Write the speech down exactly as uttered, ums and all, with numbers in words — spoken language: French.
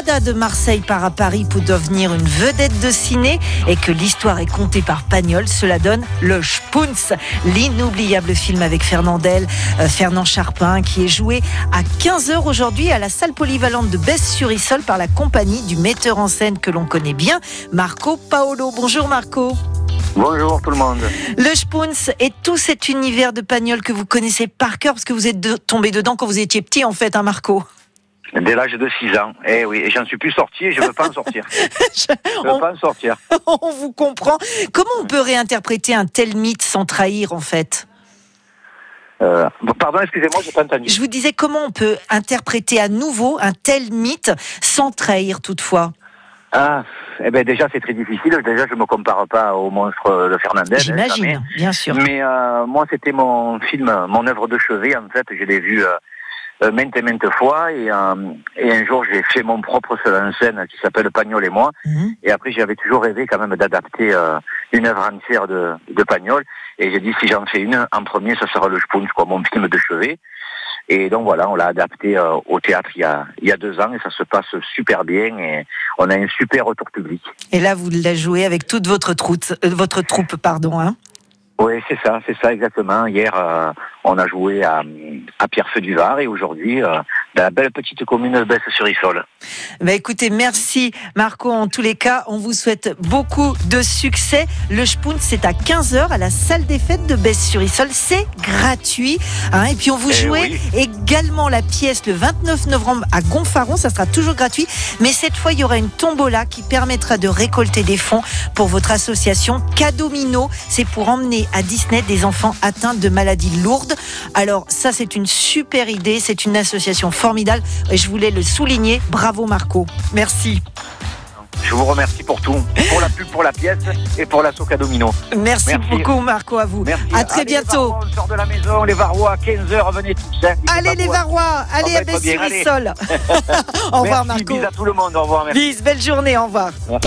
Prada de Marseille part à Paris pour devenir une vedette de ciné et que l'histoire est contée par Pagnol, cela donne Le Spoons, l'inoubliable film avec Fernandel, euh, Fernand Charpin, qui est joué à quinze heures aujourd'hui à la salle polyvalente de Besse-sur-Issole par la compagnie du metteur en scène que l'on connaît bien, Marco Paolo. Bonjour Marco. Bonjour tout le monde. Le Spoons et tout cet univers de Pagnol que vous connaissez par cœur parce que vous êtes de, tombé dedans quand vous étiez petit en fait, hein Marco? Dès l'âge de six ans. Eh oui, et j'en suis plus sorti et je ne veux pas en sortir. Je ne veux on, pas en sortir. On vous comprend. Comment on peut réinterpréter un tel mythe sans trahir en fait? Euh, pardon, excusez-moi, je n'ai pas entendu. Je vous disais comment on peut interpréter à nouveau un tel mythe sans trahir toutefois? Ah, eh ben déjà c'est très difficile. Déjà je me compare pas au monstre de Fernandel. J'imagine, hein, bien sûr. Mais euh, moi c'était mon film, mon œuvre de chevet en fait. Je l'ai vu euh, maintes et maintes fois et, euh, et un jour j'ai fait mon propre seul en scène qui s'appelle Pagnol et moi. Mmh. Et après j'avais toujours rêvé quand même d'adapter euh, une œuvre entière de, de Pagnol. Et j'ai dit si j'en fais une en premier, ça sera Le Spoons, quoi, mon film de chevet. Et donc voilà, on l'a adapté euh, au théâtre il y, a, il y a deux ans et ça se passe super bien et on a un super retour public. Et là, vous l'avez joué avec toute votre troupe, euh, votre troupe, pardon, hein? Oui, c'est ça, c'est ça exactement. Hier, euh, on a joué à, à Pierrefeu-du-Var et aujourd'hui, euh, dans la belle petite commune de Besse-sur-Issole. Bah écoutez, merci Marco. En tous les cas, on vous souhaite beaucoup de succès. Le Spoons, c'est à quinze heures à la salle des fêtes de Besse-sur-Issole. C'est gratuit. Hein, et puis on vous eh jouez oui. également la pièce le vingt-neuf novembre à Gonfaron. Ça sera toujours gratuit. Mais cette fois, il y aura une tombola qui permettra de récolter des fonds pour votre association Cadomino. C'est pour emmener à Disney des enfants atteints de maladies lourdes. Alors ça, c'est une super idée. C'est une association formidable. Et je voulais le souligner. Bravo Marco. Merci. Je vous remercie pour tout, pour la pub, pour la pièce et pour l'assaut Cadomino. Merci, Merci beaucoup Marco, à vous. Merci. À très allez, bientôt. Les Varois, on sort de la maison, les Varois, à quinze heures, venez tous. Hein. Allez les Varois, allez à Besse-sur-Issole. Au revoir Marco. Bisous à tout le monde, au revoir. Merci. Bis, belle journée, au revoir. Merci.